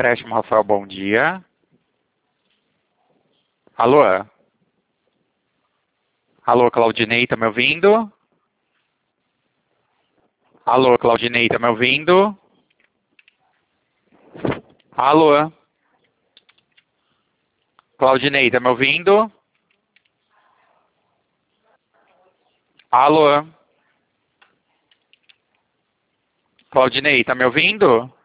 Empréstimo Rafael, bom dia. Alô? Alô, Claudinei, tá me ouvindo? Alô, Claudinei, tá me ouvindo? Alô? Claudinei, tá me ouvindo? Alô? Claudinei, tá me ouvindo?